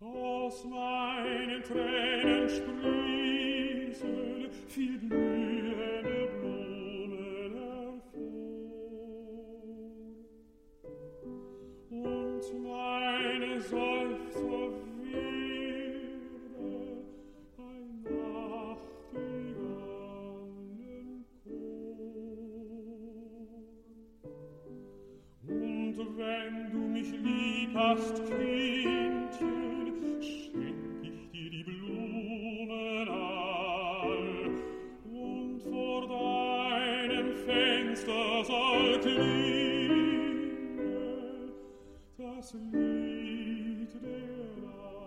Aus meinen Tränen sprießen viel blühende Blumen hervor. Und meine Seufzer werden ein Nachtigallenchor. Und wenn du mich lieb hast, Kindchen, schenk ich dir die Blumen all. Und vor deinem Fenster soll klingen das Lied der